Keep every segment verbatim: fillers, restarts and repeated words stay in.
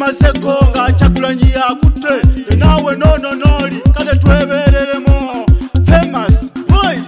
Maseko nga Kyagulanyi akutte nawe nono noli kale twebereremo famous boys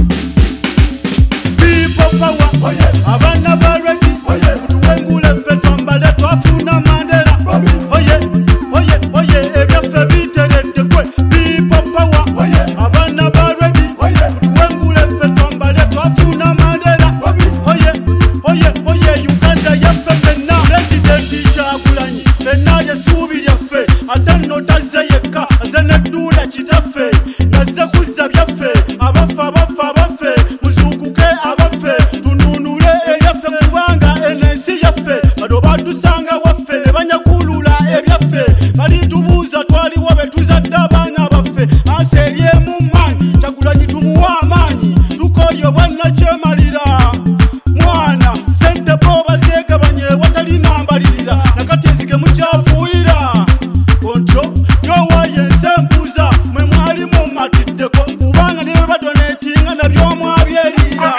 people power abana baredi tuwengule ffe twambale twafuna Mandela oye oye oye ebyaffe biteredde kwe people power abana baredi tuwengule ffe twambale twafuna Mandela oye oye oye Uganda yaffe fenna president Kyagulanyi fenna lyesuubi lyaffe ate nno tazze yekka aze neddula kitaffe nazze kuzza byaffe abaffe abaffe abaffe muzuukuke abaffe tununule ebyaffe kubanga enensi yaffe bado batusanga waffe ne banyakulula ebyaffe balitubuuza twaliwo betuzadde abaana baffe ansi eryemu maanyi Kyagulanyi tumuwa amaanyi tukoyo bwannakyemalira mwana sente bo bazeegabanye watalina mbalirira nakati enzige mukyafuuyira ontyo yowaye ensembuza mwe mwali mumatiddeko kubanga ne badonetinga nabyomwabyerira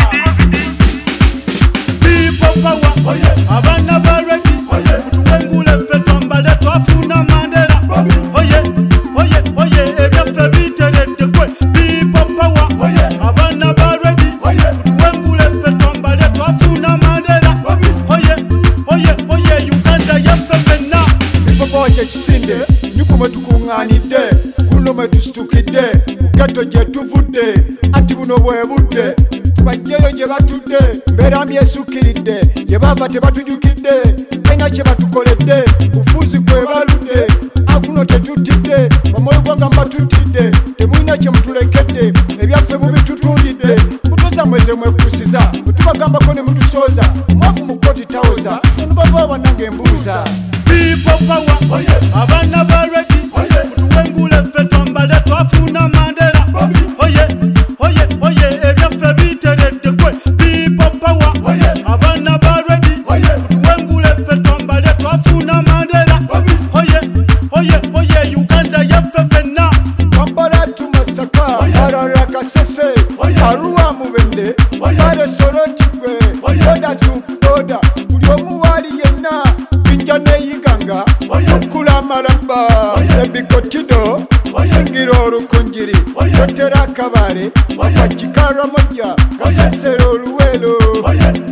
people power abana baredi tuwengule ffe twambale twafuna Mandela oye oye oye ebyaffe biteredde kwe people power abana baredi tuwengule ffe twambale twafuna Mandela oye oye oye Uganda yaffe fenna Ipopo kyekisinde nyuko mwe tukuŋŋaanidde kuno mwe tusitukidde mugato gye tuvudde anti buno bwe budde tubajjeyo gye batudde mbeera myesukiridde gye bava tebatujukidde talina kye batukoledde bufuuzi gwe baludde akuno tetutidde omwoyo gwanga mbatutidde temulina kye mutulekedde ebyaffe mubitutundidde mutuuza mweze mwekusiza bwetubagambako ne mutusooza omwavu mu kkoti tawoza nemubava bannange embuuza people power abana baredi tuwengule ffe twambale twafuna Mandela oye oye oye ebyaffe biteredde kwe people power abana baredi tuwengule ffe twambale twafuna Mandela oye oye oye Uganda yaffe fenna Kampala tu Masaka Arara Kasese Arua Mubende Kare Sorotikwe Oda tu Oda buli omu waali yenna Jinja ne Yiganga Okula Malamba Ebikotido Singira Orukunjiri Yotera Kabare Wakikara Moja Kasesero Oluwelo